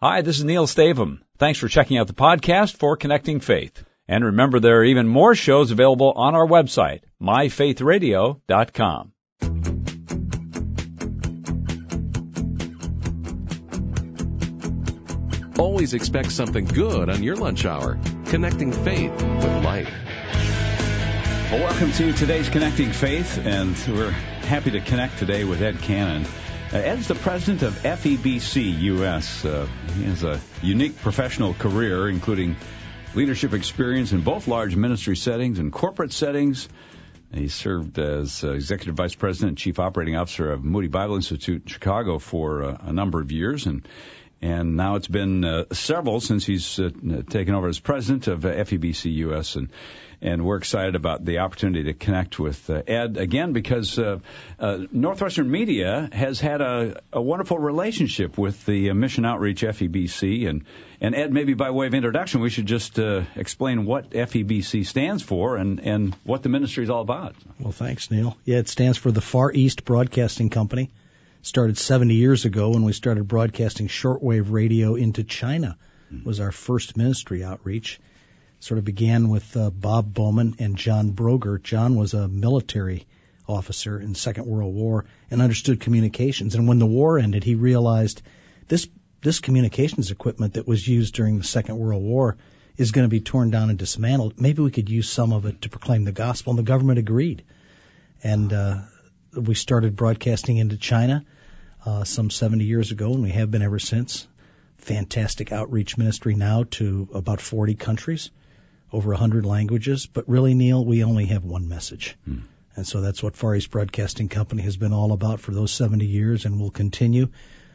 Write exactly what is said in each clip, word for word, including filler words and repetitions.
Hi, this is Neil Stavum. Thanks for checking out the podcast for Connecting Faith. And remember, there are even more shows available on our website, my faith radio dot com. Always expect something good on your lunch hour. Connecting Faith with Life. Well, welcome to today's Connecting Faith, and we're happy to connect today with Ed Cannon. Uh, Ed's the president of F E B C U S. Uh, he has a unique professional career, including leadership experience in both large ministry settings and corporate settings. He served as uh, executive vice president and chief operating officer of Moody Bible Institute in Chicago for uh, a number of years, and and now it's been uh, several since he's uh, taken over as president of uh, F E B C U S, and and we're excited about the opportunity to connect with uh, Ed again because uh, uh, Northwestern Media has had a, a wonderful relationship with the uh, Mission Outreach F E B C, and and Ed, maybe by way of introduction, we should just uh, explain what F E B C stands for and and what the ministry is all about. Well, thanks, Neil. Yeah, it stands for the Far East Broadcasting Company. Started seventy years ago when we started broadcasting shortwave radio into China. It was our first ministry outreach. Sort of began with uh, Bob Bowman and John Broger. John was a military officer in the Second World War and understood communications. And when the war ended, he realized this this communications equipment that was used during the Second World War is going to be torn down and dismantled. Maybe we could use some of it to proclaim the gospel, and the government agreed. And uh, we started broadcasting into China uh, some seventy years ago, and we have been ever since. Fantastic outreach ministry now to about forty countries, over one hundred languages. But really, Neil, we only have one message. Hmm. And so that's what Far East Broadcasting Company has been all about for those seventy years, and will continue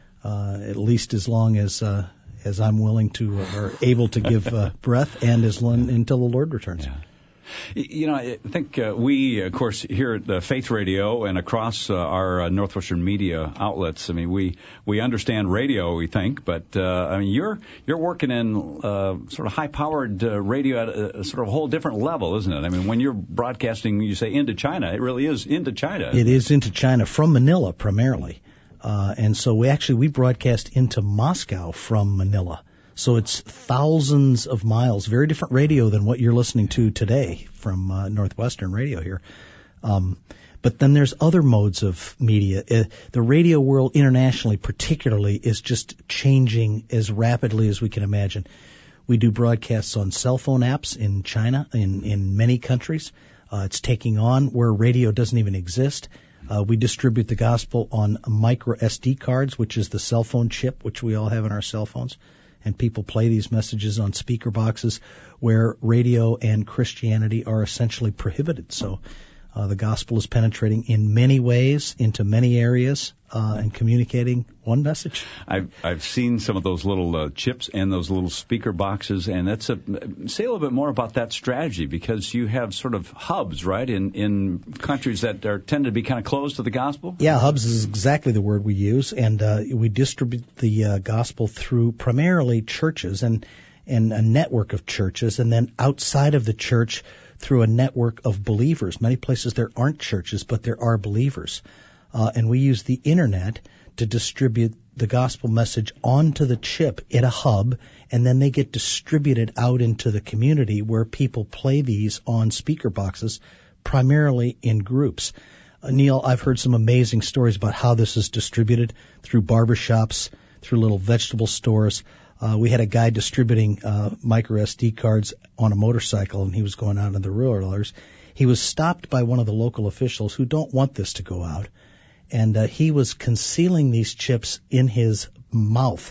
uh, at least as long as uh, as I'm willing to uh, or able to give uh, breath, and as long until the Lord returns. Yeah. You know, I think uh, we, of course, here at the Faith Radio and across uh, our uh, Northwestern Media outlets, I mean, we, we understand radio, we think, but uh, I mean, you're you're working in uh, sort of high-powered uh, radio at a, a sort of a whole different level, isn't it? I mean, when you're broadcasting, you say into China, it really is into China. It is into China from Manila primarily, uh, and so we actually we broadcast into Moscow from Manila. So it's thousands of miles, very different radio than what you're listening to today from uh, Northwestern Radio here. Um, but then there's other modes of media. Uh, the radio world internationally particularly is just changing as rapidly as we can imagine. We do broadcasts on cell phone apps in China, in, in many countries. Uh, it's taking on where radio doesn't even exist. Uh, we distribute the gospel on micro S D cards, which is the cell phone chip, which we all have in our cell phones. And people play these messages on speaker boxes where radio and Christianity are essentially prohibited. So uh, the gospel is penetrating in many ways into many areas uh, and communicating one message. I've I've seen some of those little uh, chips and those little speaker boxes, and that's a say a little bit more about that strategy, because you have sort of hubs, right, in in countries that are tend to be kind of closed to the gospel. Yeah, hubs is exactly the word we use, and uh, we distribute the uh, gospel through primarily churches and and a network of churches, and then outside of the church through a network of believers. Many places there aren't churches, but there are believers. Uh, and we use the internet to distribute the gospel message onto the chip at a hub, and then they get distributed out into the community where people play these on speaker boxes, primarily in groups. Uh, Neil, I've heard some amazing stories about how this is distributed through barbershops, through little vegetable stores. Uh, we had a guy distributing uh, micro S D cards on a motorcycle, and he was going out in the rural areas. He was stopped by one of the local officials who don't want this to go out, and uh, he was concealing these chips in his mouth.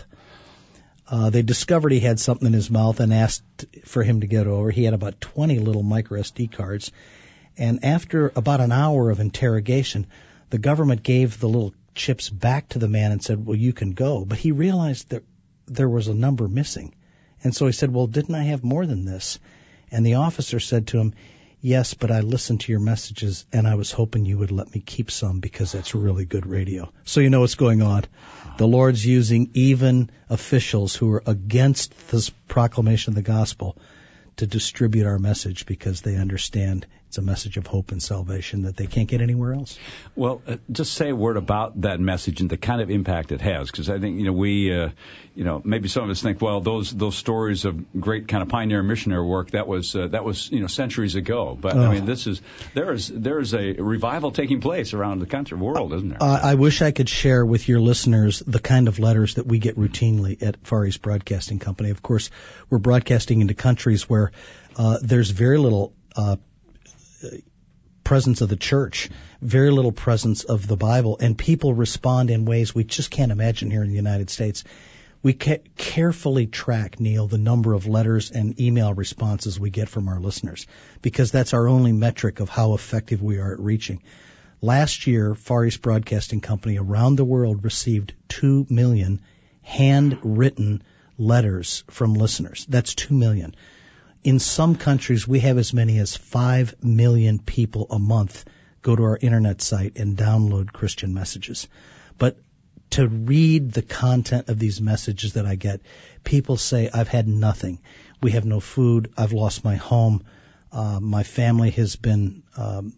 Uh, they discovered he had something in his mouth and asked for him to get over. He had about twenty little micro S D cards, and after about an hour of interrogation, the government gave the little chips back to the man and said, well, you can go. But he realized that there was a number missing. And so he said, well, didn't I have more than this? And the officer said to him, yes, but I listened to your messages, and I was hoping you would let me keep some because that's really good radio. So you know what's going on. The Lord's using even officials who are against this proclamation of the gospel to distribute our message because they understand It's a message of hope and salvation that they can't get anywhere else. Well, uh, just say a word about that message and the kind of impact it has, because I think, you know, we, uh, you know, maybe some of us think, well, those those stories of great kind of pioneer missionary work, that was uh, that was you know centuries ago. But oh. I mean, this is there is there is a revival taking place around the country, world, isn't there? Uh, I wish I could share with your listeners the kind of letters that we get routinely at Far East Broadcasting Company. Of course, we're broadcasting into countries where uh, there's very little Uh, presence of the church, very little presence of the Bible, and people respond in ways we just can't imagine here in the United States. We ca- carefully track, Neil, the number of letters and email responses we get from our listeners, because that's our only metric of how effective we are at reaching. Last year, Far East Broadcasting Company around the world received two million handwritten letters from listeners. That's two million. In some countries, we have as many as five million people a month go to our internet site and download Christian messages. But to read the content of these messages that I get, people say, I've had nothing. We have no food. I've lost my home. Uh, my family has been um,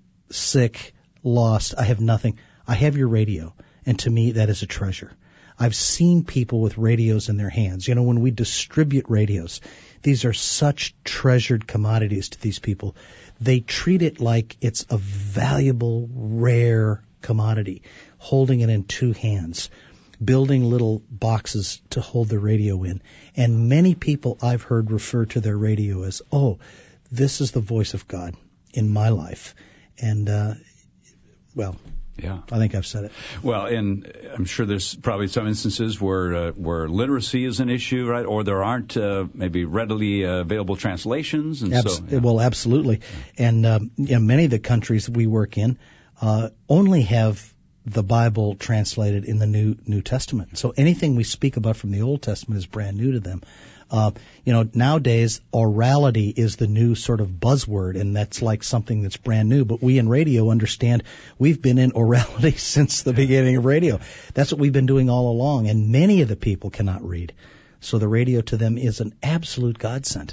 sick, lost. I have nothing. I have your radio, and to me, that is a treasure. I've seen people with radios in their hands. You know, when we distribute radios, these are such treasured commodities to these people. They treat it like it's a valuable, rare commodity, holding it in two hands, building little boxes to hold the radio in. And many people I've heard refer to their radio as, oh, this is the voice of God in my life. And, uh, well... Yeah, I think I've said it. Well, and I'm sure there's probably some instances where uh, where literacy is an issue, right? Or there aren't uh, maybe readily uh, available translations, and Abs- so yeah. Well, absolutely. And um, you know, many of the countries we work in uh, only have the Bible translated in the New New Testament. So anything we speak about from the Old Testament is brand new to them. Uh, you know, nowadays, orality is the new sort of buzzword, and that's like something that's brand new. But we in radio understand we've been in orality since the beginning of radio. That's what we've been doing all along, and many of the people cannot read. So the radio to them is an absolute godsend.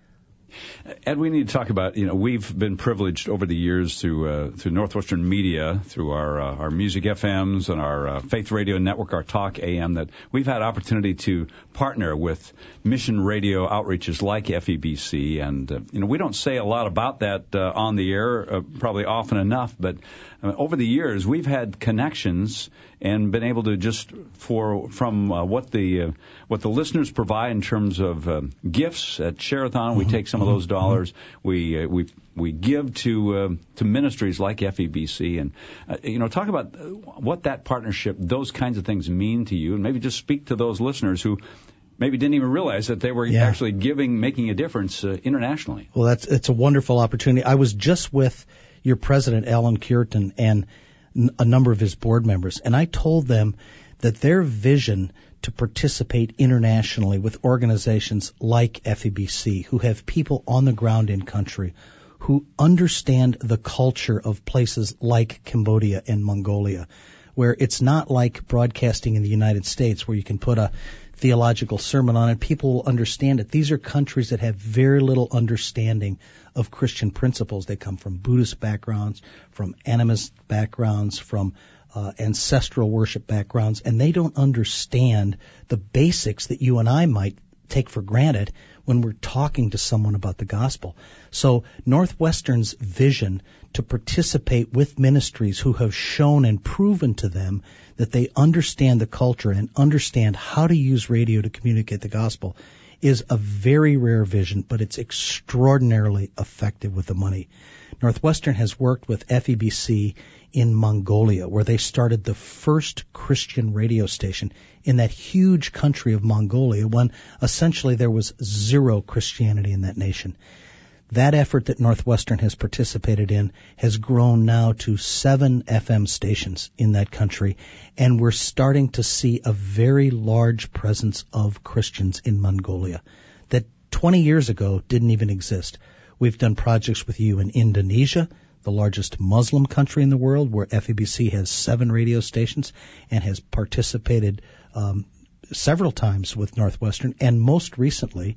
Ed, we need to talk about, you know, we've been privileged over the years through uh, through Northwestern Media, through our uh, our music F Ms and our uh, Faith Radio Network, our Talk A M, that we've had opportunity to partner with mission radio outreaches like F E B C. And, uh, you know, we don't say a lot about that uh, on the air, uh, probably often enough, but uh, over the years we've had connections and been able to just for from uh, what the uh, what the listeners provide in terms of uh, gifts at Share-a-thon. We take some of those dollars, we uh, we we give to uh, to ministries like F E B C, and uh, you know, talk about what that partnership, those kinds of things mean to you, and maybe just speak to those listeners who maybe didn't even realize that they were yeah. actually giving, making a difference uh, internationally. Well, that's it's a wonderful opportunity. I was just with your president, Alan Cureton, and a number of his board members, and I told them that their vision to participate internationally with organizations like F E B C, who have people on the ground in country, who understand the culture of places like Cambodia and Mongolia, where it's not like broadcasting in the United States where you can put a theological sermon on it. People will understand it. These are countries that have very little understanding of Christian principles. They come from Buddhist backgrounds, from animist backgrounds, from uh, ancestral worship backgrounds, and they don't understand the basics that you and I might take for granted when we're talking to someone about the gospel. So Northwestern's vision to participate with ministries who have shown and proven to them that they understand the culture and understand how to use radio to communicate the gospel is a very rare vision, but it's extraordinarily effective with the money. Northwestern has worked with F E B C in Mongolia, where they started the first Christian radio station in that huge country of Mongolia when essentially there was zero Christianity in that nation. That effort that Northwestern has participated in has grown now to seven F M stations in that country, and we're starting to see a very large presence of Christians in Mongolia that twenty years ago didn't even exist. We've done projects with you in Indonesia, the largest Muslim country in the world, where F E B C has seven radio stations and has participated um, several times with Northwestern, and most recently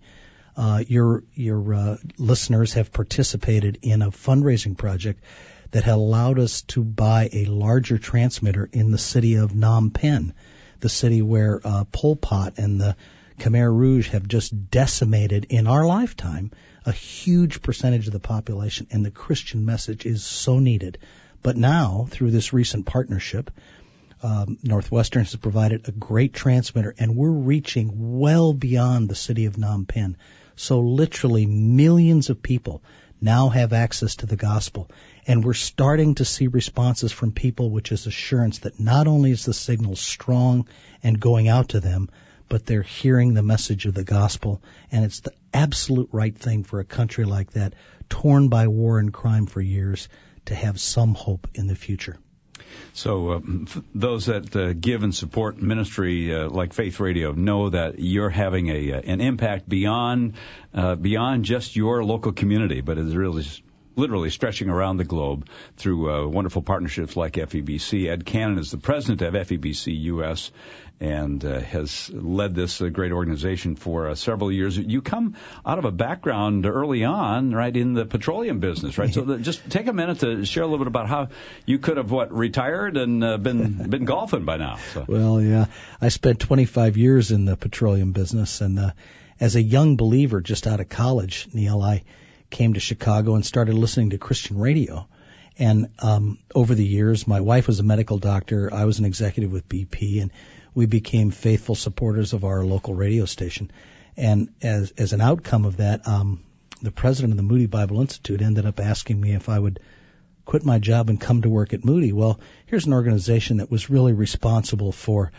Uh, your your uh, listeners have participated in a fundraising project that had allowed us to buy a larger transmitter in the city of Phnom Penh, the city where uh, Pol Pot and the Khmer Rouge have just decimated in our lifetime a huge percentage of the population, and the Christian message is so needed. But now, through this recent partnership, um, Northwestern has provided a great transmitter, and we're reaching well beyond the city of Phnom Penh. So literally millions of people now have access to the gospel, and we're starting to see responses from people, which is assurance that not only is the signal strong and going out to them, but they're hearing the message of the gospel, and it's the absolute right thing for a country like that, torn by war and crime for years, to have some hope in the future. So uh, f- those that uh, give and support ministry uh, like Faith Radio know that you're having a uh, an impact beyond uh, beyond just your local community, but it's really literally stretching around the globe through uh, wonderful partnerships like F E B C. Ed Cannon is the president of F E B C U S and uh, has led this uh, great organization for uh, several years. You come out of a background early on, right, in the petroleum business, right? So the, just take a minute to share a little bit about how you could have, what, retired and uh, been been golfing by now. So. Well, yeah. I spent twenty-five years in the petroleum business, and uh, as a young believer just out of college, Neil, I came to Chicago and started listening to Christian radio. And um, over the years, my wife was a medical doctor. I was an executive with B P, and we became faithful supporters of our local radio station. And as as an outcome of that, um, the president of the Moody Bible Institute ended up asking me if I would quit my job and come to work at Moody. Well, here's an organization that was really responsible for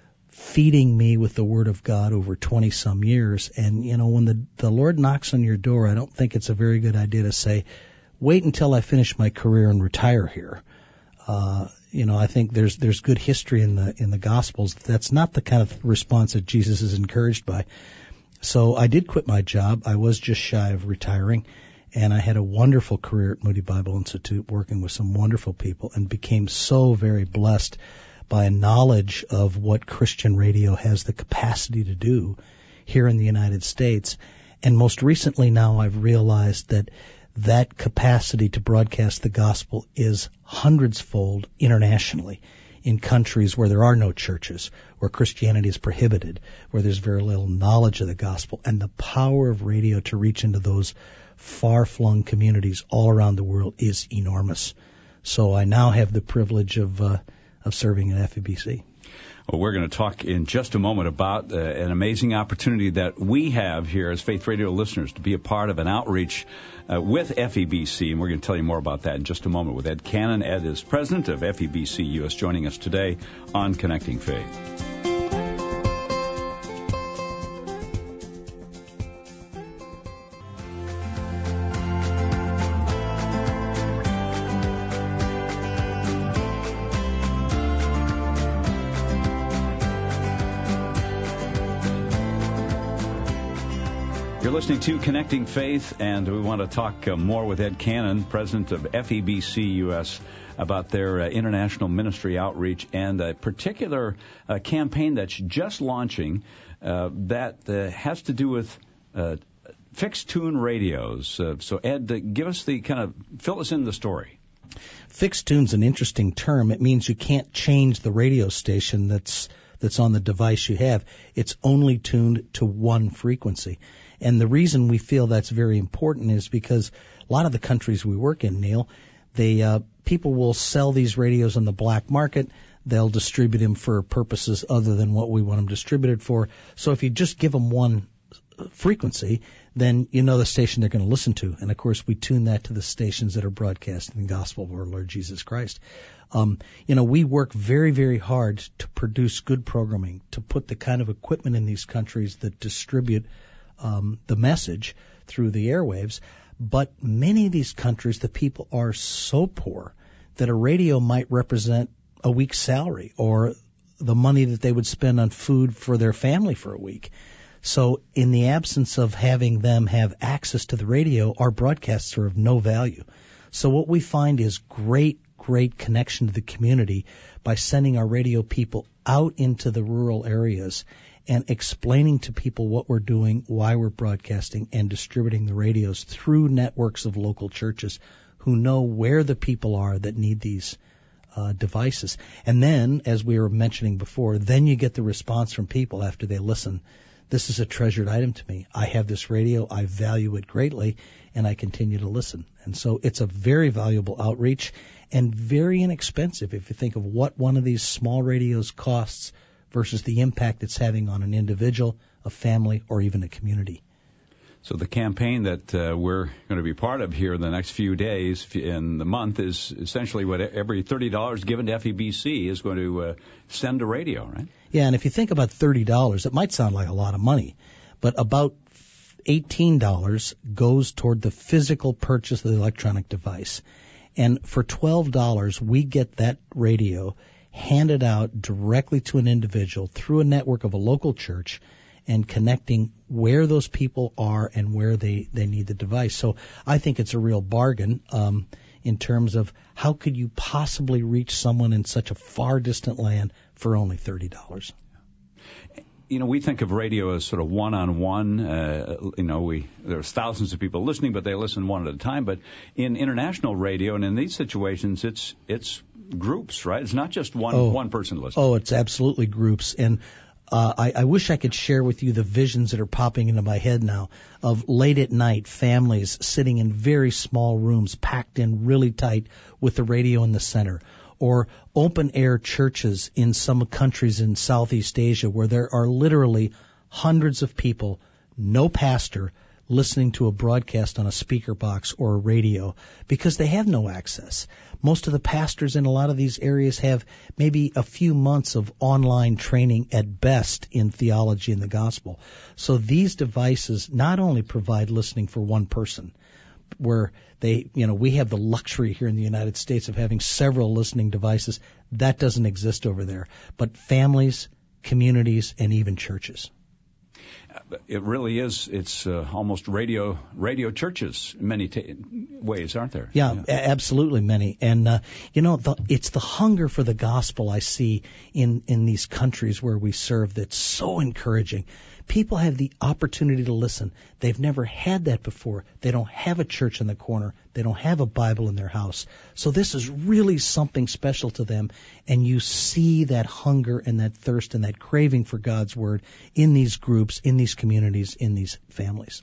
feeding me with the Word of God over twenty-some years. And, you know, when the, the Lord knocks on your door, I don't think it's a very good idea to say, wait until I finish my career and retire here. Uh, you know, I think there's there's good history in the in the Gospels. That's not the kind of response that Jesus is encouraged by. So I did quit my job. I was just shy of retiring, and I had a wonderful career at Moody Bible Institute, working with some wonderful people, and became so very blessed by a knowledge of what Christian radio has the capacity to do here in the United States. And most recently now I've realized that that capacity to broadcast the gospel is hundreds-fold internationally in countries where there are no churches, where Christianity is prohibited, where there's very little knowledge of the gospel. And the power of radio to reach into those far-flung communities all around the world is enormous. So I now have the privilege of uh, of serving at F E B C. Well, we're going to talk in just a moment about uh, an amazing opportunity that we have here as Faith Radio listeners to be a part of an outreach uh, with F E B C, and we're going to tell you more about that in just a moment with Ed Cannon. Ed is president of F E B C U S, joining us today on Connecting Faith. You're listening to Connecting Faith, and we want to talk uh, more with Ed Cannon, president of F E B C U S, about their uh, international ministry outreach and a particular uh, campaign that's just launching uh, that uh, has to do with uh, fixed tune radios. Uh, so, Ed, uh, give us the kind of, fill us in the story. Fixed tune's an interesting term. It means you can't change the radio station that's that's on the device you have. It's only tuned to one frequency. And the reason we feel that's very important is because a lot of the countries we work in, Neil, they uh, people will sell these radios on the black market. They'll distribute them for purposes other than what we want them distributed for. So if you just give them one frequency, then you know the station they're going to listen to. And, of course, we tune that to the stations that are broadcasting the gospel of our Lord Jesus Christ. Um, you know, we work very, very hard to produce good programming, to put the kind of equipment in these countries that distribute um, the message through the airwaves. But many of these countries, the people are so poor that a radio might represent a week's salary or the money that they would spend on food for their family for a week. So in the absence of having them have access to the radio, our broadcasts are of no value. So what we find is great, great connection to the community by sending our radio people out into the rural areas and explaining to people what we're doing, why we're broadcasting, and distributing the radios through networks of local churches who know where the people are that need these uh, devices. And then, as we were mentioning before, then you get the response from people after they listen. This is a treasured item to me. I have this radio. I value it greatly, and I continue to listen. And so it's a very valuable outreach and very inexpensive if you think of what one of these small radios costs versus the impact it's having on an individual, a family, or even a community. So the campaign that uh, we're going to be part of here in the next few days in the month is essentially what every thirty dollars given to F E B C is going to uh, send to radio, right? Yeah, and if you think about thirty dollars, it might sound like a lot of money, but about eighteen dollars goes toward the physical purchase of the electronic device. And for twelve dollars, we get that radio handed out directly to an individual through a network of a local church and connecting where those people are and where they, they need the device. So I think it's a real bargain um, in terms of how could you possibly reach someone in such a far distant land for only thirty dollars. You know, we think of radio as sort of one-on-one. Uh, you know, we there's thousands of people listening, but they listen one at a time. But in international radio and in these situations, it's it's groups, right? It's not just one oh, one person listening. Oh, it's absolutely groups. And uh, I, I wish I could share with you the visions that are popping into my head now of late at night families sitting in very small rooms, packed in really tight with the radio in the center. Or open-air churches in some countries in Southeast Asia where there are literally hundreds of people, no pastor, listening to a broadcast on a speaker box or a radio because they have no access. Most of the pastors in a lot of these areas have maybe a few months of online training at best in theology and the gospel. So these devices not only provide listening for one person, where they, you know, we have the luxury here in the United States of having several listening devices. That doesn't exist over there. But families, communities, and even churches. It really is. It's uh, almost radio radio churches in many t- ways, aren't there? Yeah, yeah. A- absolutely many. And, uh, you know, the, it's the hunger for the gospel I see in, in these countries where we serve that's so encouraging. People have the opportunity to listen. They've never had that before. They don't have a church in the corner. They don't have a Bible in their house. So this is really something special to them. And you see that hunger and that thirst and that craving for God's Word in these groups, in these communities, in these families.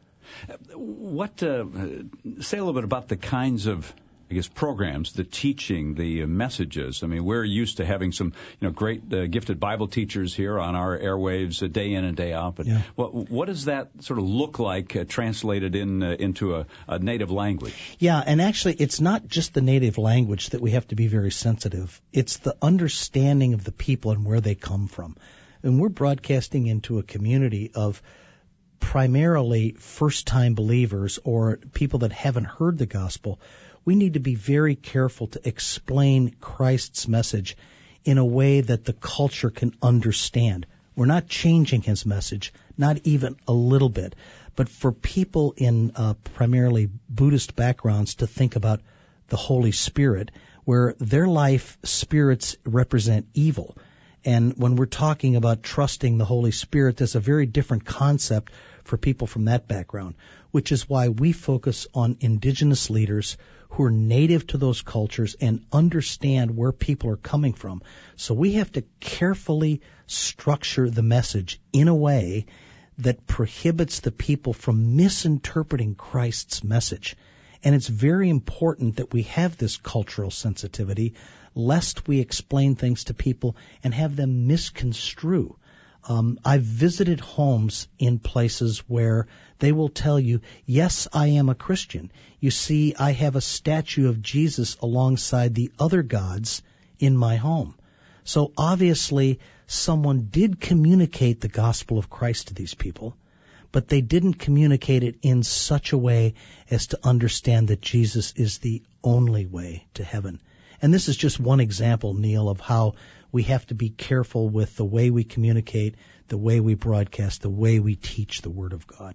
What, uh, say a little bit about the kinds of, I guess, programs, the teaching, the uh, messages. I mean, we're used to having some, you know, great uh, gifted Bible teachers here on our airwaves uh, day in and day out. But yeah. what, what does that sort of look like uh, translated in uh, into a, a native language? Yeah, and actually, it's not just the native language that we have to be very sensitive. It's the understanding of the people and where they come from. And we're broadcasting into a community of primarily first-time believers or people that haven't heard the gospel. We need to be very careful to explain Christ's message in a way that the culture can understand. We're not changing his message, not even a little bit. But for people in uh, primarily Buddhist backgrounds to think about the Holy Spirit, where their life spirits represent evil. And when we're talking about trusting the Holy Spirit, there's a very different concept for people from that background, which is why we focus on indigenous leaders who are native to those cultures and understand where people are coming from. So we have to carefully structure the message in a way that prohibits the people from misinterpreting Christ's message. And it's very important that we have this cultural sensitivity, lest we explain things to people and have them misconstrue. Um, I've visited homes in places where they will tell you, yes, I am a Christian. You see, I have a statue of Jesus alongside the other gods in my home. So obviously, someone did communicate the gospel of Christ to these people, but they didn't communicate it in such a way as to understand that Jesus is the only way to heaven. And this is just one example, Neil, of how we have to be careful with the way we communicate, the way we broadcast, the way we teach the Word of God.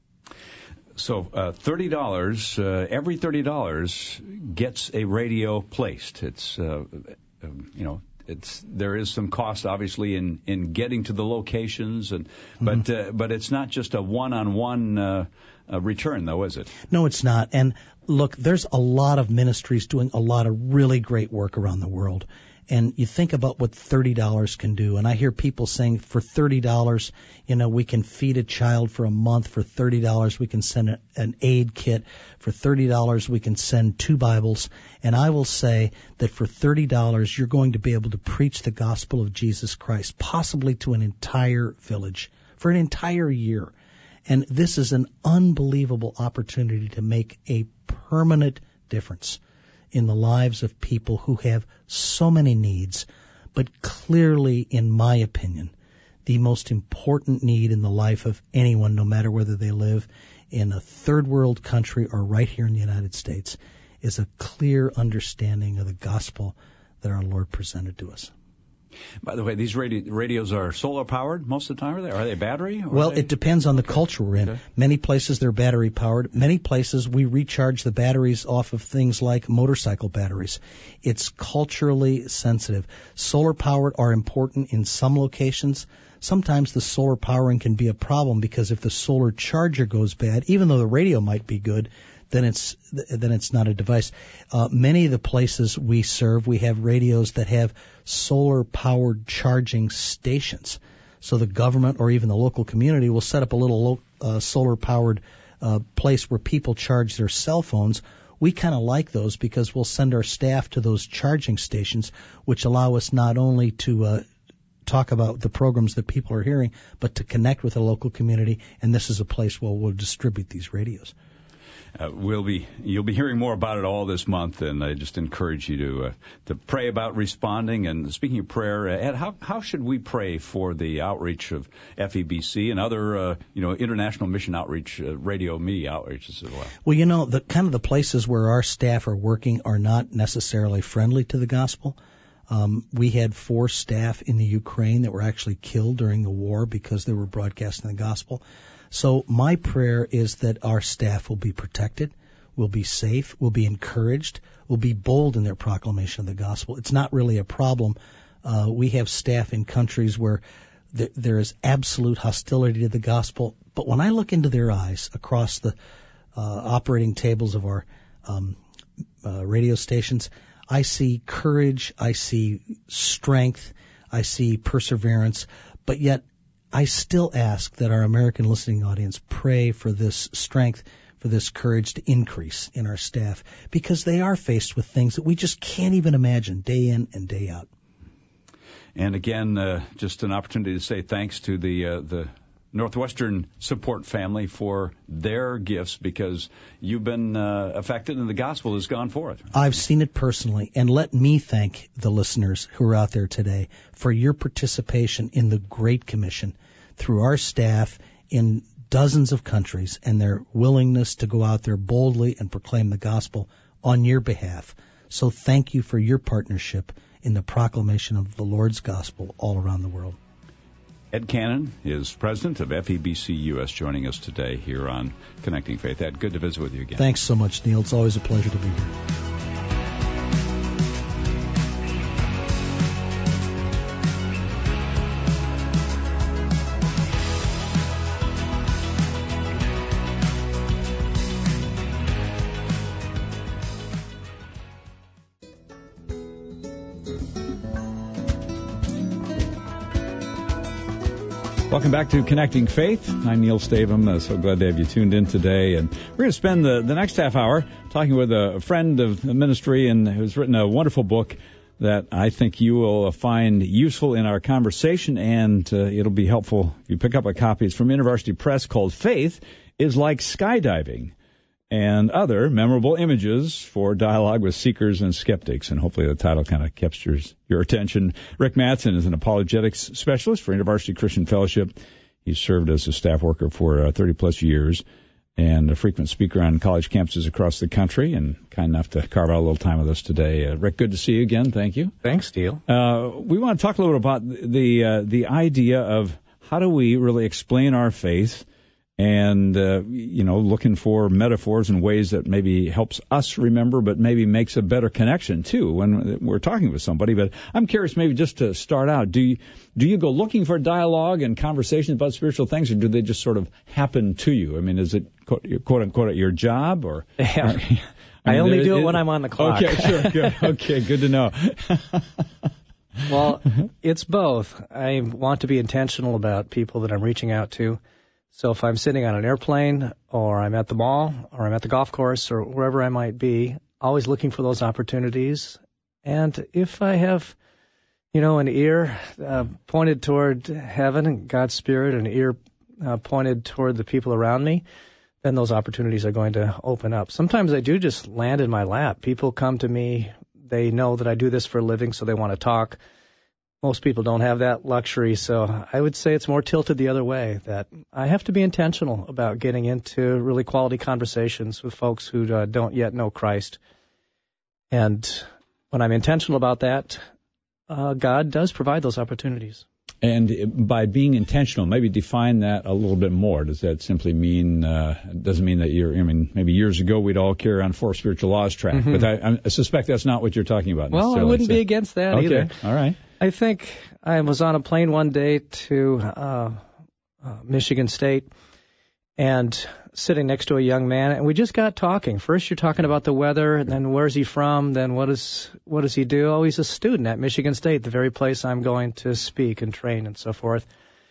So uh, thirty dollars, uh, every thirty dollars gets a radio placed. It's, uh, uh, you know, it's there is some cost, obviously, in, in getting to the locations, and but mm-hmm. uh, but it's not just a one-on-one uh, uh, return, though, is it? No, it's not. And look, there's a lot of ministries doing a lot of really great work around the world. And you think about what thirty dollars can do. And I hear people saying for thirty dollars, you know, we can feed a child for a month. For thirty dollars, we can send a, an aid kit. For thirty dollars, we can send two Bibles. And I will say that for thirty dollars, you're going to be able to preach the gospel of Jesus Christ, possibly to an entire village for an entire year. And this is an unbelievable opportunity to make a permanent difference in the lives of people who have so many needs, but clearly, in my opinion, the most important need in the life of anyone, no matter whether they live in a third world country or right here in the United States, is a clear understanding of the gospel that our Lord presented to us. By the way, these radio, radios are solar powered most of the time, are they? Are they battery? Or well, they... it depends on the okay. culture we're in. Okay. Many places they're battery powered. Many places we recharge the batteries off of things like motorcycle batteries. It's culturally sensitive. Solar powered are important in some locations. Sometimes the solar powering can be a problem because if the solar charger goes bad, even though the radio might be good, then it's then it's not a device. Uh, many of the places we serve, we have radios that have solar-powered charging stations. So the government or even the local community will set up a little lo- uh, solar-powered uh, place where people charge their cell phones. We kind of like those because we'll send our staff to those charging stations, which allow us not only to uh, talk about the programs that people are hearing, but to connect with the local community. And this is a place where we'll distribute these radios. Uh, we'll be you'll be hearing more about it all this month, and I just encourage you to uh, to pray about responding. And speaking of prayer, uh, Ed, how how should we pray for the outreach of F E B C and other uh, you know international mission outreach, uh, radio media outreaches as well? Well, you know, the kind of the places where our staff are working are not necessarily friendly to the gospel. Um, we had four staff in the Ukraine that were actually killed during the war because they were broadcasting the gospel. So my prayer is that our staff will be protected, will be safe, will be encouraged, will be bold in their proclamation of the gospel. It's not really a problem. Uh, we have staff in countries where th- there is absolute hostility to the gospel. But when I look into their eyes across the uh, operating tables of our um, uh, radio stations, I see courage, I see strength, I see perseverance, but yet I still ask that our American listening audience pray for this strength, for this courage to increase in our staff, because they are faced with things that we just can't even imagine day in and day out. And again, uh, just an opportunity to say thanks to the uh, the Northwestern Support family for their gifts, because you've been uh, affected and the gospel has gone forth. I've seen it personally, and let me thank the listeners who are out there today for your participation in the Great Commission through our staff in dozens of countries and their willingness to go out there boldly and proclaim the gospel on your behalf. So thank you for your partnership in the proclamation of the Lord's gospel all around the world. Ed Cannon is president of F E B C U S, joining us today here on Connecting Faith. Ed, good to visit with you again. Thanks so much, Neil. It's always a pleasure to be here. Welcome back to Connecting Faith. I'm Neil Stavum. Uh, so glad to have you tuned in today. And we're going to spend the, the next half hour talking with a friend of the ministry and who's written a wonderful book that I think you will find useful in our conversation, and uh, it'll be helpful if you pick up a copy. It's from InterVarsity Press, called Faith is Like Skydiving, and Other Memorable Images for Dialogue with Seekers and Skeptics. And hopefully the title kind of captures your attention. Rick Mattson is an apologetics specialist for InterVarsity Christian Fellowship. He's served as a staff worker for uh, thirty plus years and a frequent speaker on college campuses across the country, and kind enough to carve out a little time with us today. Uh, Rick, good to see you again. Thank you. Thanks, Neil. Uh, we want to talk a little bit about the uh, the idea of how do we really explain our faith and, uh, you know, looking for metaphors and ways that maybe helps us remember, but maybe makes a better connection, too, when we're talking with somebody. But I'm curious, maybe just to start out, do you, do you go looking for dialogue and conversations about spiritual things, or do they just sort of happen to you? I mean, is it, quote, quote unquote, your job, or? Yeah. Or, I, mean, I only it, do it it when I'm on the clock. Okay, sure, good. Okay, good to know. Well, it's both. I want to be intentional about people that I'm reaching out to. So if I'm sitting on an airplane, or I'm at the mall, or I'm at the golf course, or wherever I might be, always looking for those opportunities. And if I have, you know, an ear uh, pointed toward heaven and God's Spirit, and an ear uh, pointed toward the people around me, then those opportunities are going to open up. Sometimes I do just land in my lap. People come to me. They know that I do this for a living, so they want to talk. Most people don't have that luxury, so I would say it's more tilted the other way, that I have to be intentional about getting into really quality conversations with folks who uh, don't yet know Christ. And when I'm intentional about that, uh, God does provide those opportunities. And by being intentional, maybe define that a little bit more. Does that simply mean, uh, doesn't mean that you're, I mean, maybe years ago we'd all carry on four spiritual laws track, mm-hmm. but I, I suspect that's not what you're talking about. Well, I wouldn't so. be against that okay. either. All right. I think I was on a plane one day to uh, uh, Michigan State, and sitting next to a young man, and we just got talking. First, you're talking about the weather, and then where's he from? Then what is what does he do? Oh, he's a student at Michigan State, the very place I'm going to speak and train and so forth.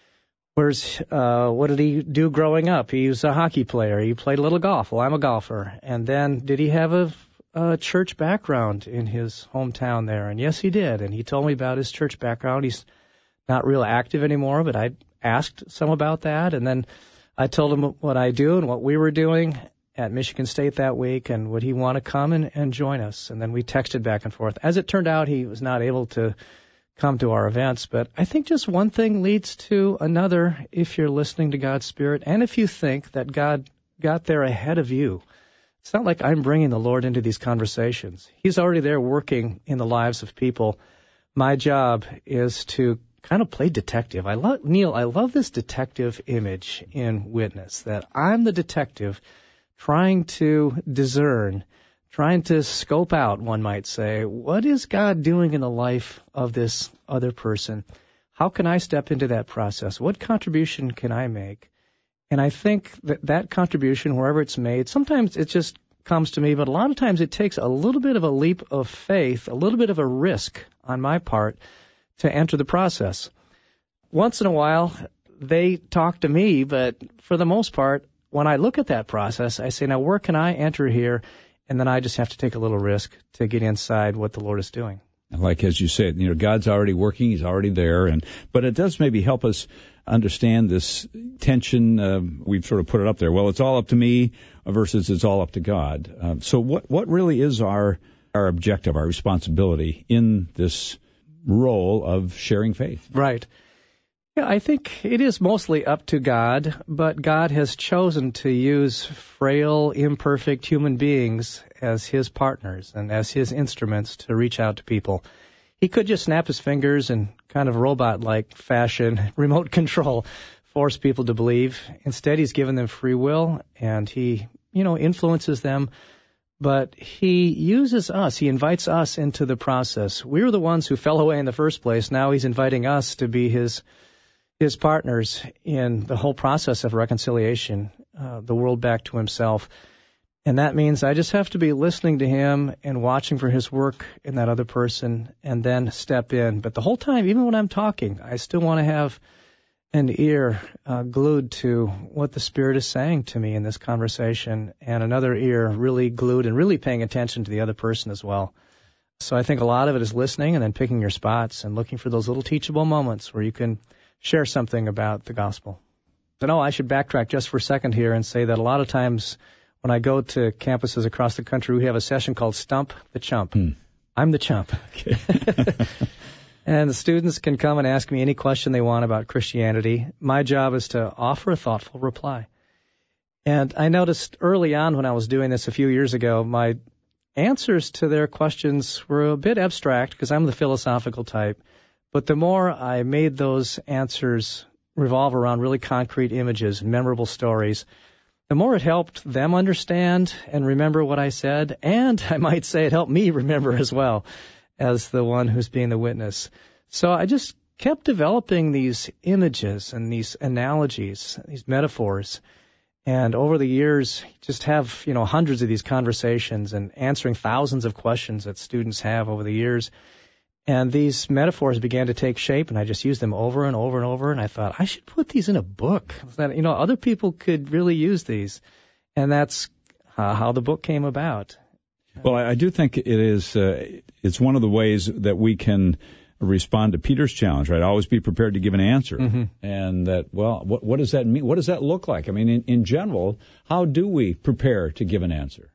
Where's uh, what did he do growing up? He was a hockey player. He played a little golf. Well, I'm a golfer. And then did he have a a church background in his hometown there? And yes, he did. And he told me about his church background. He's not real active anymore, but I asked some about that. And then I told him what I do and what we were doing at Michigan State that week, and would he want to come and, and join us? And then we texted back and forth. As it turned out, he was not able to come to our events, but I think just one thing leads to another if you're listening to God's Spirit, and if you think that God got there ahead of you. It's not like I'm bringing the Lord into these conversations. He's already there working in the lives of people. My job is to kind of play detective. I love, Neil, I love this detective image in Witness, that I'm the detective trying to discern, trying to scope out, one might say, what is God doing in the life of this other person? How can I step into that process? What contribution can I make? And I think that that contribution, wherever it's made, sometimes it just comes to me, but a lot of times it takes a little bit of a leap of faith, a little bit of a risk on my part to enter the process. Once in a while, they talk to me, but for the most part, when I look at that process, I say, now where can I enter here? And then I just have to take a little risk to get inside what the Lord is doing. Like as you said, you know, God's already working; He's already there, and but it does maybe help us understand this tension. Uh, we've sort of put it up there. Well, it's all up to me versus it's all up to God. Um, so, what what really is our our objective, our responsibility in this role of sharing faith? Right. Yeah, I think it is mostly up to God, but God has chosen to use frail, imperfect human beings as His partners and as His instruments to reach out to people. He could just snap His fingers and kind of robot-like fashion, remote control, force people to believe. Instead, He's given them free will, and He, you know, influences them. But He uses us. He invites us into the process. We were the ones who fell away in the first place. Now He's inviting us to be His His partners in the whole process of reconciliation, uh, the world back to Himself. And that means I just have to be listening to Him and watching for His work in that other person and then step in. But the whole time, even when I'm talking, I still want to have an ear uh, glued to what the Spirit is saying to me in this conversation, and another ear really glued and really paying attention to the other person as well. So I think a lot of it is listening and then picking your spots and looking for those little teachable moments where you can share something about the gospel. But no, I should backtrack just for a second here and say that a lot of times when I go to campuses across the country, we have a session called Stump the Chump. Hmm. I'm the chump. Okay. And the students can come and ask me any question they want about Christianity. My job is to offer a thoughtful reply. And I noticed early on when I was doing this a few years ago, my answers to their questions were a bit abstract because I'm the philosophical type. But the more I made those answers revolve around really concrete images, memorable stories, the more it helped them understand and remember what I said, and I might say it helped me remember as well as the one who's being the witness. So I just kept developing these images and these analogies, these metaphors, and over the years just have, you know, hundreds of these conversations and answering thousands of questions that students have over the years. And these metaphors began to take shape, and I just used them over and over and over, and I thought, I should put these in a book. That, you know, other people could really use these. And that's uh, how the book came about. Well, I, I do think it is, uh, it's one of the ways that we can respond to Peter's challenge, right? Always be prepared to give an answer. Mm-hmm. And that, well, what, what does that mean? What does that look like? I mean, in, in general, how do we prepare to give an answer?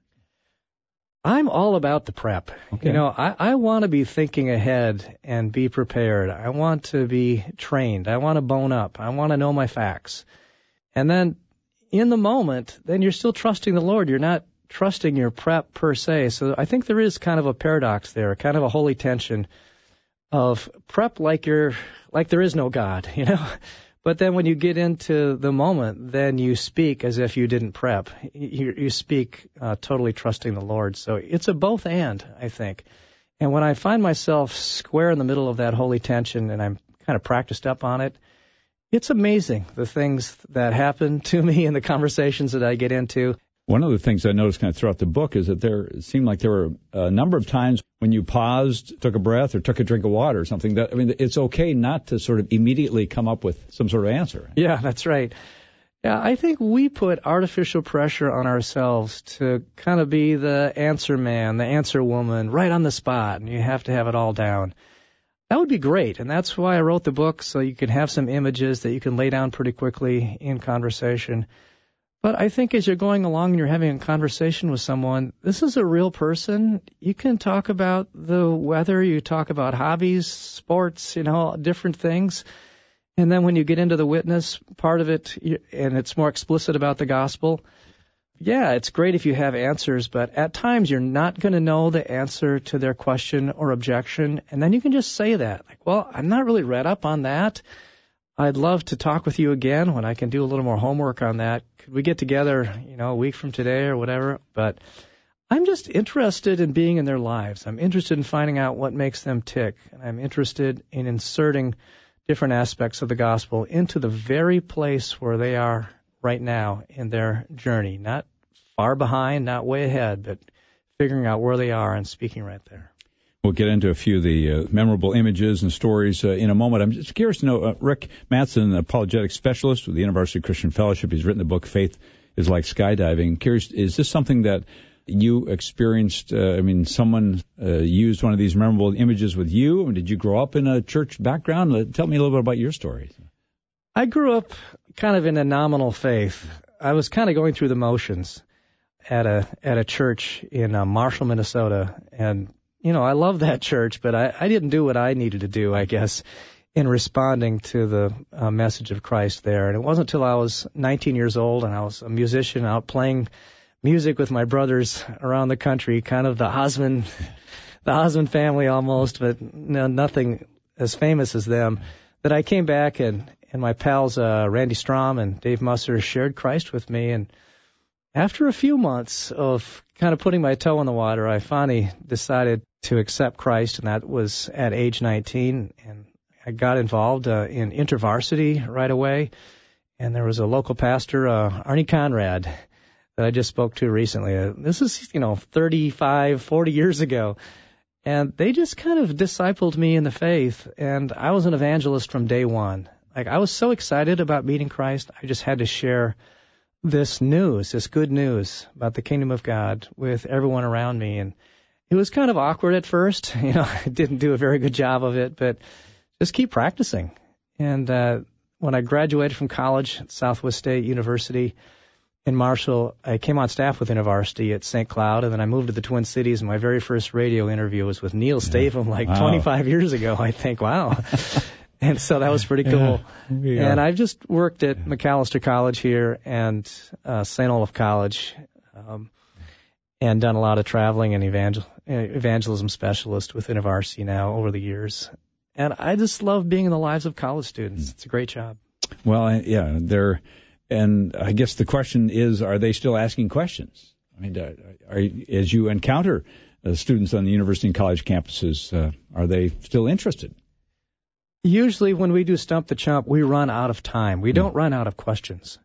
I'm all about the prep. Okay. You know, I, I want to be thinking ahead and be prepared. I want to be trained. I want to bone up. I want to know my facts. And then in the moment, then you're still trusting the Lord. You're not trusting your prep per se. So I think there is kind of a paradox there, kind of a holy tension of prep like you're, like there is no God, you know. But then when you get into the moment, then you speak as if you didn't prep. You, you speak uh, totally trusting the Lord. So it's a both and, I think. And when I find myself square in the middle of that holy tension and I'm kind of practiced up on it, it's amazing the things that happen to me and the conversations that I get into. One of the things I noticed kind of throughout the book is that there it seemed like there were a number of times when you paused, took a breath, or took a drink of water or something. That I mean, it's okay not to sort of immediately come up with some sort of answer. Yeah, that's right. Yeah, I think we put artificial pressure on ourselves to kind of be the answer man, the answer woman, right on the spot, and you have to have it all down. That would be great, and that's why I wrote the book, so you can have some images that you can lay down pretty quickly in conversation. But I think as you're going along and you're having a conversation with someone, this is a real person. You can talk about the weather, you talk about hobbies, sports, you know, different things. And then when you get into the witness part of it, and it's more explicit about the gospel, yeah, it's great if you have answers, but at times you're not going to know the answer to their question or objection. And then you can just say that, like, well, I'm not really read up on that. I'd love to talk with you again when I can do a little more homework on that. Could we get together, you know, a week from today or whatever? But I'm just interested in being in their lives. I'm interested in finding out what makes them tick. And I'm interested in inserting different aspects of the gospel into the very place where they are right now in their journey. Not far behind, not way ahead, but figuring out where they are and speaking right there. We'll get into a few of the uh, memorable images and stories uh, in a moment. I'm just curious to know, uh, Rick Mattson, an apologetics specialist with the University Christian Fellowship, he's written the book, Faith is Like Skydiving. Curious, is this something that you experienced? Uh, I mean, someone uh, used one of these memorable images with you? I mean, did you grow up in a church background? Tell me a little bit about your story. I grew up kind of in a nominal faith. I was kind of going through the motions at a at a church in uh, Marshall, Minnesota, and you know, I love that church, but I, I didn't do what I needed to do, I guess, in responding to the uh, message of Christ there. And it wasn't until I was nineteen years old and I was a musician out playing music with my brothers around the country, kind of the Osmond, the Osmond family almost, but no, nothing as famous as them, that I came back and, and my pals uh, Randy Strom and Dave Musser shared Christ with me. And after a few months of kind of putting my toe in the water, I finally decided to accept Christ, and that was at age nineteen. And I got involved uh, in InterVarsity right away. And there was a local pastor, uh, Arnie Conrad, that I just spoke to recently. Uh, this is, you know, thirty-five, forty years ago. And they just kind of discipled me in the faith, and I was an evangelist from day one. Like, I was so excited about meeting Christ, I just had to share this news, this good news about the kingdom of God with everyone around me. And it was kind of awkward at first. You know, I didn't do a very good job of it, but just keep practicing. And uh, when I graduated from college at Southwest State University in Marshall, I came on staff with InterVarsity at Saint Cloud, and then I moved to the Twin Cities, and my very first radio interview was with Neil Stavum like wow. twenty-five years ago, I think. Wow. And so that was pretty cool. Yeah, yeah. And I've just worked at Macalester College here and uh, Saint Olaf College, um, and done a lot of traveling and evangel- evangelism specialist with InterVarsity now over the years. And I just love being in the lives of college students. It's a great job. Well, I- yeah, they're, and I guess the question is, are they still asking questions? I mean, uh, are, as you encounter uh, students on the university and college campuses, uh, are they still interested? Usually when we do Stump the Chump, we run out of time. We don't run out of questions.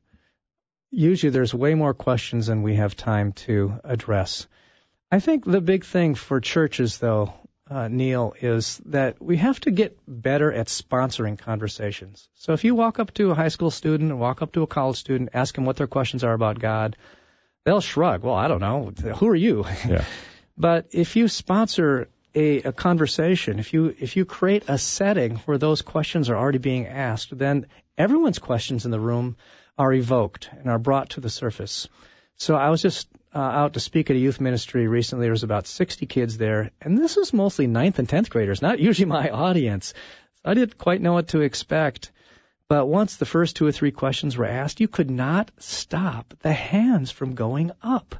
Usually there's way more questions than we have time to address. I think the big thing for churches, though, uh, Neil, is that we have to get better at sponsoring conversations. So if you walk up to a high school student and walk up to a college student, ask them what their questions are about God, they'll shrug. Well, I don't know. Who are you? Yeah. But if you sponsor a, a conversation, if you if you create a setting where those questions are already being asked, then everyone's questions in the room are evoked and are brought to the surface. So I was just uh, out to speak at a youth ministry recently. There was about sixty kids there, and this was mostly ninth and tenth graders, not usually my audience. I didn't quite know what to expect. But once the first two or three questions were asked, you could not stop the hands from going up.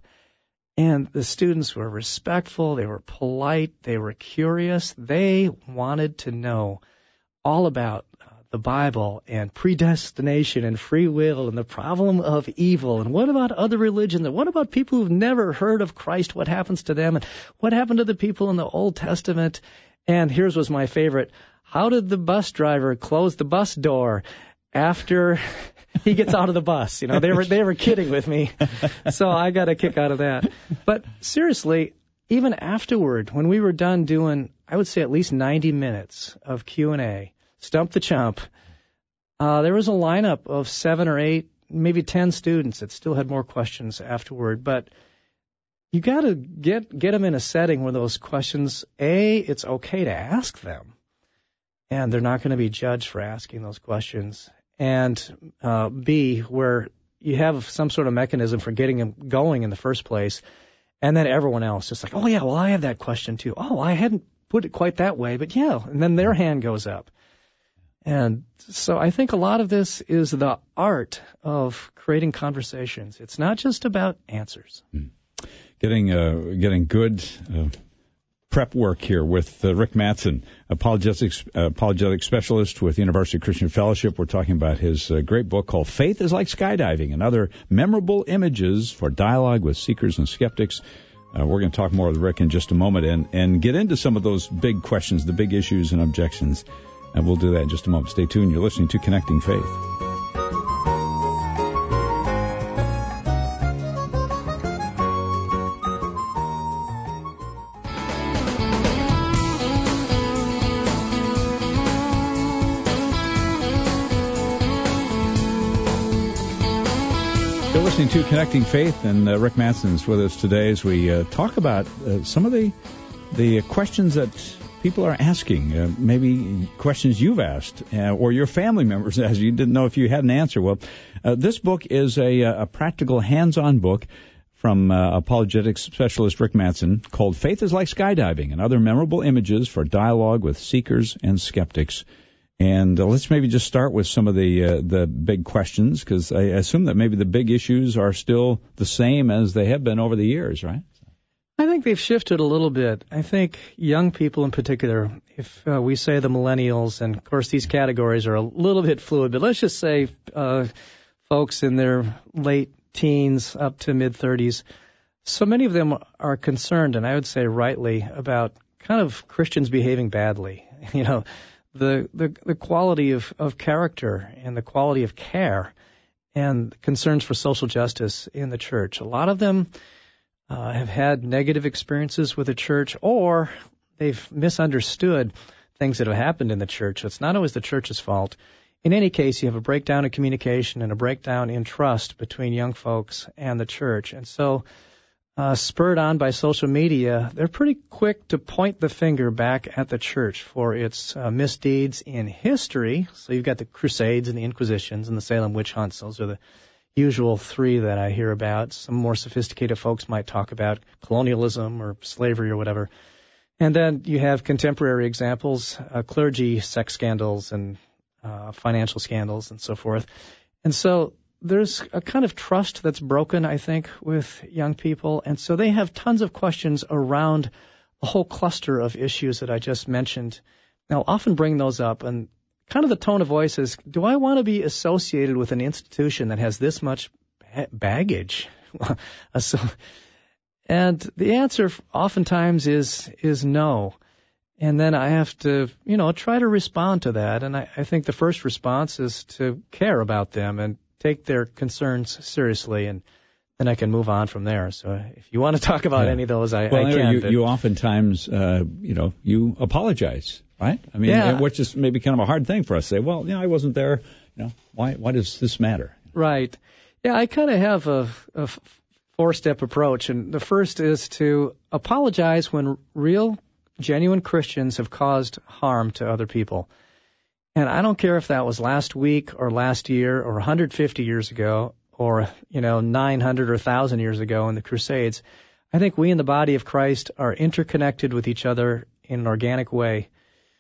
And the students were respectful, they were polite, they were curious. They wanted to know all about uh, the Bible and predestination and free will and the problem of evil. And what about other religions? And what about people who've never heard of Christ? What happens to them? And what happened to the people in the Old Testament? And here's was my favorite. How did the bus driver close the bus door after he gets out of the bus? You know, they were they were kidding with me, so I got a kick out of that. But seriously, even afterward, when we were done doing, I would say at least ninety minutes of Q and A, Stump the Chump, uh, there was a lineup of seven or eight, maybe ten students that still had more questions afterward. But you got to get get them in a setting where those questions, A, it's okay to ask them, and they're not going to be judged for asking those questions. And uh, B, where you have some sort of mechanism for getting them going in the first place, and then everyone else just like, oh, yeah, well, I have that question too. Oh, I hadn't put it quite that way, but yeah, and then their hand goes up. And so I think a lot of this is the art of creating conversations. It's not just about answers. Getting uh, getting good uh, prep work here with uh, Rick Mattson, apologetics uh, apologetic specialist with University Christian Fellowship. We're talking about his uh, great book called Faith is Like Skydiving and Other Memorable Images for Dialogue with Seekers and Skeptics. Uh, we're going to talk more with Rick in just a moment and, and get into some of those big questions, the big issues and objections. And we'll do that in just a moment. Stay tuned. You're listening to Connecting Faith. You're listening to Connecting Faith, and uh, Rick Mattson's with us today as we uh, talk about uh, some of the the questions that people are asking, uh, maybe questions you've asked uh, or your family members asked. You didn't know if you had an answer. Well, uh, this book is a, a practical, hands-on book from uh, apologetics specialist Rick Mattson called Faith is Like Skydiving and Other Memorable Images for Dialogue with Seekers and Skeptics. And uh, let's maybe just start with some of the uh, the big questions, because I assume that maybe the big issues are still the same as they have been over the years, right? I think they've shifted a little bit. I think young people in particular, if uh, we say the millennials, and of course these categories are a little bit fluid, but let's just say uh, folks in their late teens up to mid-thirties, so many of them are concerned, and I would say rightly, about kind of Christians behaving badly. You know, the the, the quality of, of character and the quality of care and concerns for social justice in the church. A lot of them Uh, have had negative experiences with the church, or they've misunderstood things that have happened in the church. So it's not always the church's fault. In any case, you have a breakdown in communication and a breakdown in trust between young folks and the church. And so, uh, spurred on by social media, they're pretty quick to point the finger back at the church for its uh, misdeeds in history. So you've got the Crusades and the Inquisitions and the Salem witch hunts. Those are the usual three that I hear about. Some more sophisticated folks might talk about colonialism or slavery or whatever. And then you have contemporary examples, uh, clergy sex scandals and uh, financial scandals and so forth. And so there's a kind of trust that's broken, I think, with young people. And so they have tons of questions around a whole cluster of issues that I just mentioned. Now, I'll often bring those up, and kind of the tone of voice is, do I want to be associated with an institution that has this much baggage? And the answer oftentimes is is no. And then I have to, you know, try to respond to that. And I, I think the first response is to care about them and take their concerns seriously, and then I can move on from there. So if you want to talk about yeah. any of those, I, well, I can. You, but... you oftentimes, uh, you know, you apologize, right? I mean, yeah. which is maybe kind of a hard thing for us to say. Well, you know, I wasn't there. You know, why? Why does this matter? Right. Yeah, I kind of have a, a four-step approach, and the first is to apologize when real, genuine Christians have caused harm to other people. And I don't care if that was last week or last year or one hundred fifty years ago or, you know, nine hundred or one thousand years ago in the Crusades. I think we in the body of Christ are interconnected with each other in an organic way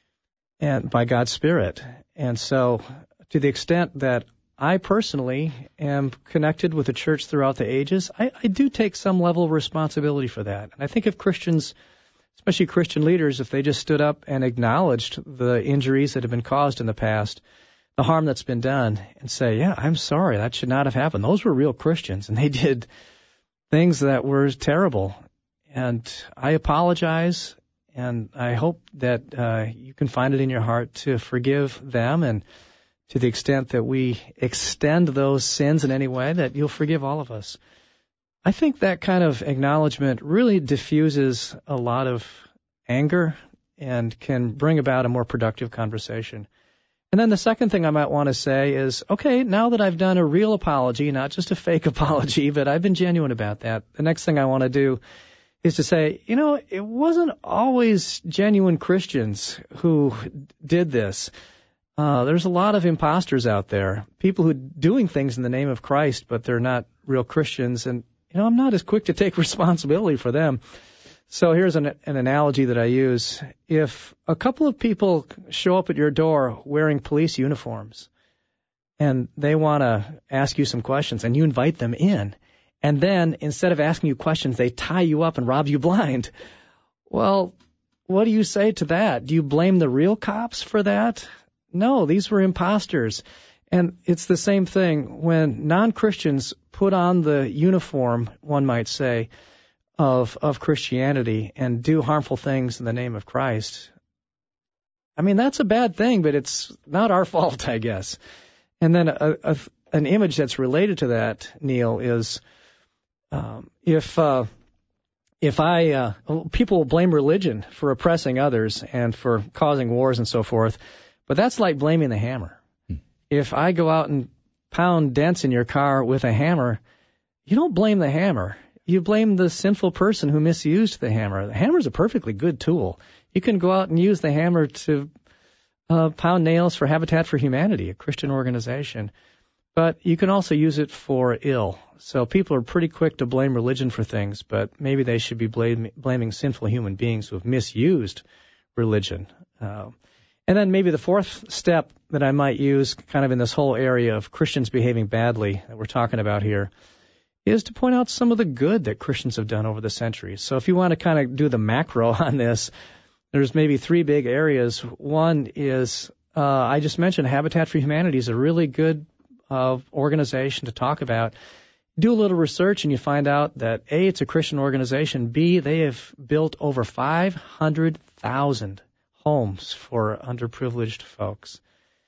and by God's Spirit. And so to the extent that I personally am connected with the church throughout the ages, I, I do take some level of responsibility for that. And I think if Christians, especially Christian leaders, if they just stood up and acknowledged the injuries that have been caused in the past, the harm that's been done, and say, yeah, I'm sorry, that should not have happened. Those were real Christians, and they did things that were terrible. And I apologize, and I hope that uh, you can find it in your heart to forgive them, and to the extent that we extend those sins in any way, that you'll forgive all of us. I think that kind of acknowledgement really diffuses a lot of anger and can bring about a more productive conversation. And then the second thing I might want to say is, okay, now that I've done a real apology, not just a fake apology, but I've been genuine about that, the next thing I want to do is to say, you know, it wasn't always genuine Christians who did this. Uh, there's a lot of imposters out there, people who are doing things in the name of Christ, but they're not real Christians. And, you know, I'm not as quick to take responsibility for them. So here's an, an analogy that I use. If a couple of people show up at your door wearing police uniforms and they want to ask you some questions and you invite them in, and then instead of asking you questions, they tie you up and rob you blind, well, what do you say to that? Do you blame the real cops for that? No, these were imposters. And it's the same thing when non-Christians put on the uniform, one might say, of of Christianity and do harmful things in the name of Christ. I mean, that's a bad thing, but it's not our fault, I guess. And then a, a, an image that's related to that, Neil, is um, if uh, if I uh, people will blame religion for oppressing others and for causing wars and so forth, but that's like blaming the hammer. Hmm. If I go out and pound dents in your car with a hammer, you don't blame the hammer. You blame the sinful person who misused the hammer. The hammer is a perfectly good tool. You can go out and use the hammer to uh, pound nails for Habitat for Humanity, a Christian organization. But you can also use it for ill. So people are pretty quick to blame religion for things, but maybe they should be blame, blaming sinful human beings who have misused religion. Uh, and then maybe the fourth step that I might use kind of in this whole area of Christians behaving badly that we're talking about here is to point out some of the good that Christians have done over the centuries. So if you want to kind of do the macro on this, there's maybe three big areas. One is, uh, I just mentioned Habitat for Humanity is a really good uh, organization to talk about. Do a little research and you find out that A, it's a Christian organization, B, they have built over five hundred thousand homes for underprivileged folks.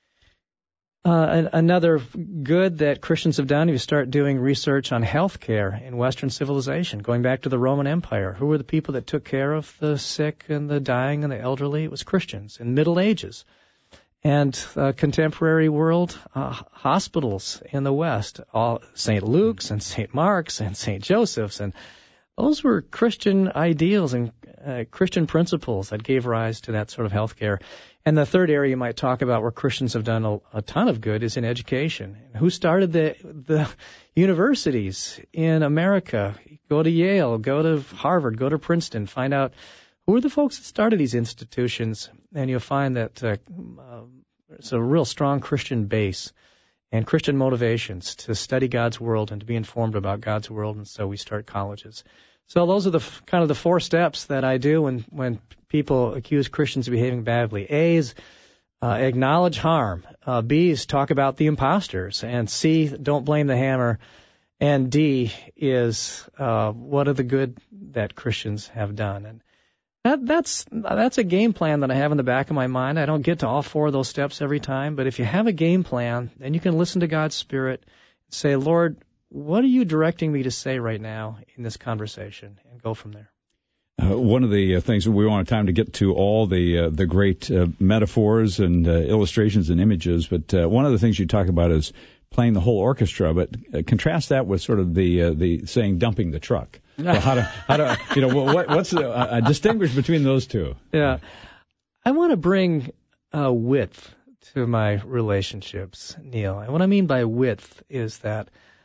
Uh, another good that Christians have done, if you start doing research on health care in Western civilization, going back to the Roman Empire, who were the people that took care of the sick and the dying and the elderly? It was Christians in Middle Ages. And uh, contemporary world, uh, hospitals in the West, all Saint Luke's and Saint Mark's and Saint Joseph's, and those were Christian ideals and uh, Christian principles that gave rise to that sort of health care. And the third area you might talk about where Christians have done a, a ton of good is in education. Who started the the universities in America? Go to Yale, go to Harvard, go to Princeton, find out who are the folks that started these institutions, and you'll find that uh, uh, it's a real strong Christian base and Christian motivations to study God's world and to be informed about God's world, and so we start colleges. So those are the kind of the four steps that I do when, when people accuse Christians of behaving badly. A is uh, acknowledge harm. Uh, B is talk about the imposters. And C, don't blame the hammer. And D is uh, what are the good that Christians have done. And that, that's that's a game plan that I have in the back of my mind. I don't get to all four of those steps every time. But if you have a game plan, then you can listen to God's Spirit and say, Lord, what are you directing me to say right now in this conversation? And go from there. Uh, one of the uh, things that we want time to get to all the uh, the great uh, metaphors and uh, illustrations and images, but uh, one of the things you talk about is playing the whole orchestra. But uh, contrast that with sort of the uh, the saying dumping the truck. So how to how to you know what what's the, uh, distinguish between those two? Yeah, I want to bring uh, width to my relationships, Neil. And what I mean by width is that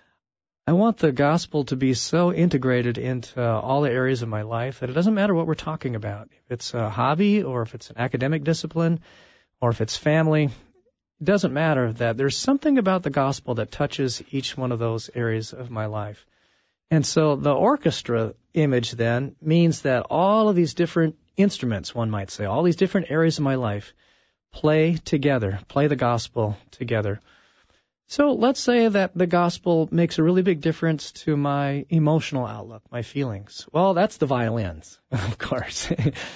I want the gospel to be so integrated into uh, all the areas of my life that it doesn't matter what we're talking about. If it's a hobby or if it's an academic discipline or if it's family, it doesn't matter that there's something about the gospel that touches each one of those areas of my life. And so the orchestra image then means that all of these different instruments, one might say, all these different areas of my life play together, play the gospel together. So let's say that the gospel makes a really big difference to my emotional outlook, my feelings. Well, that's the violins, of course.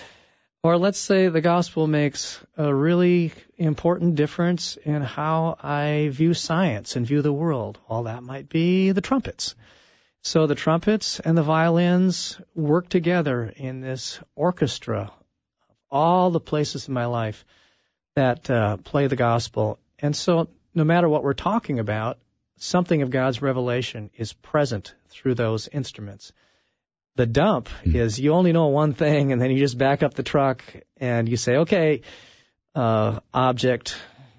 Or let's say the gospel makes a really important difference in how I view science and view the world. Well, that might be the trumpets. So the trumpets and the violins work together in this orchestra, all the places in my life that uh, play the gospel. And so no matter what we're talking about, something of God's revelation is present through those instruments. The dump is you only know one thing, and then you just back up the truck and you say, okay, uh, object.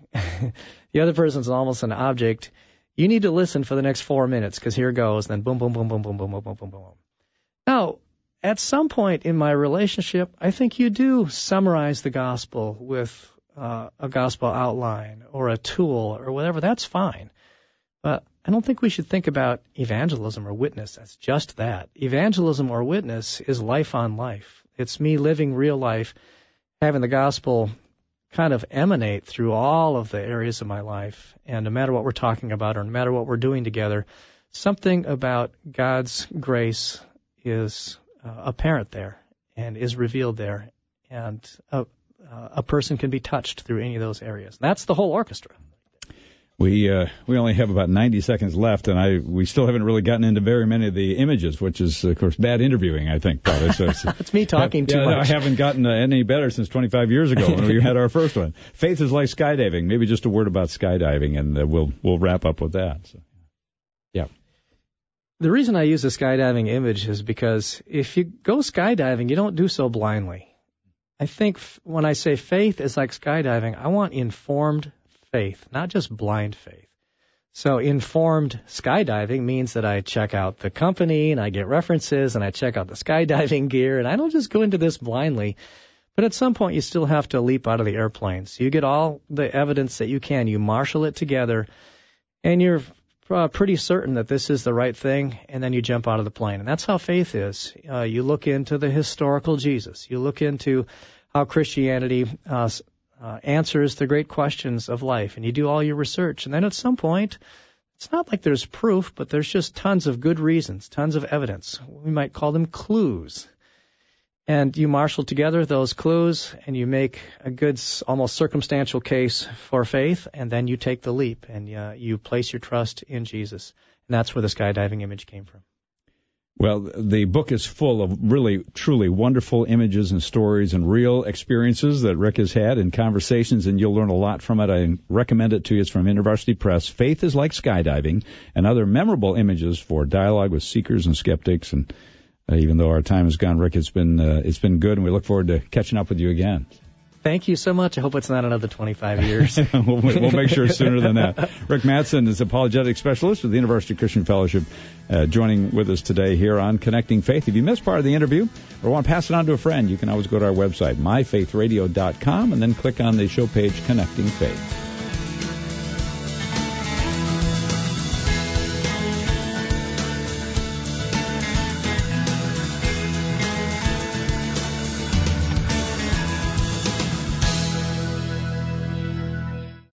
The other person's almost an object. You need to listen for the next four minutes because here goes. Then boom, boom, boom, boom, boom, boom, boom, boom, boom, boom. Now, at some point in my relationship, I think you do summarize the gospel with Uh, a gospel outline or a tool or whatever. That's fine. But I don't think we should think about evangelism or witness as just that. Evangelism or witness is life on life. It's me living real life, having the gospel kind of emanate through all of the areas of my life. And no matter what we're talking about or no matter what we're doing together, something about God's grace is uh, apparent there and is revealed there. And uh, Uh, a person can be touched through any of those areas. That's the whole orchestra. We uh, we only have about ninety seconds left, and I we still haven't really gotten into very many of the images, which is, of course, bad interviewing, I think, probably. So it's, it's me talking but, too yeah, much. I haven't gotten uh, any better since twenty-five years ago when we had our first one. Faith is like skydiving. Maybe just a word about skydiving, and uh, we'll we'll wrap up with that. So, yeah. The reason I use the skydiving image is because if you go skydiving, you don't do so blindly. I think when I say faith is like skydiving, I want informed faith, not just blind faith. So informed skydiving means that I check out the company and I get references and I check out the skydiving gear and I don't just go into this blindly. But at some point you still have to leap out of the airplane. So you get all the evidence that you can. You marshal it together and you're uh, pretty certain that this is the right thing, and then you jump out of the plane. And that's how faith is. Uh, you look into the historical Jesus. You look into how Christianity uh, uh, answers the great questions of life, and you do all your research. And then at some point, it's not like there's proof, but there's just tons of good reasons, tons of evidence. We might call them clues. And you marshal together those clues, and you make a good, almost circumstantial case for faith, and then you take the leap, and uh, you place your trust in Jesus. And that's where the skydiving image came from. Well, the book is full of really, truly wonderful images and stories and real experiences that Rick has had and conversations, and you'll learn a lot from it. I recommend it to you. It's from InterVarsity Press. Faith is like skydiving, and other memorable images for dialogue with seekers and skeptics. And uh, even though our time has gone, Rick, it's been uh, it's been good, and we look forward to catching up with you again. Thank you so much. I hope it's not another twenty-five years. we'll, we'll make sure sooner than that. Rick Mattson is apologetic specialist with the InterVarsity Christian Fellowship, uh, joining with us today here on Connecting Faith. If you missed part of the interview or want to pass it on to a friend, you can always go to our website, my faith radio dot com, and then click on the show page, Connecting Faith.